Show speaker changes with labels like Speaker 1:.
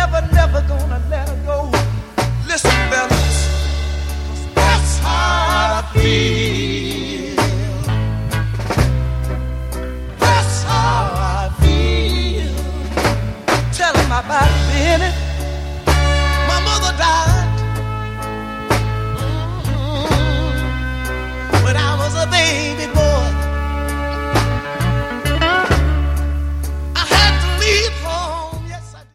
Speaker 1: never, never gonna let her go. Listen, fellas, that's how I feel. That's how I feel. Tell him about Benny. My mother died when I was a baby.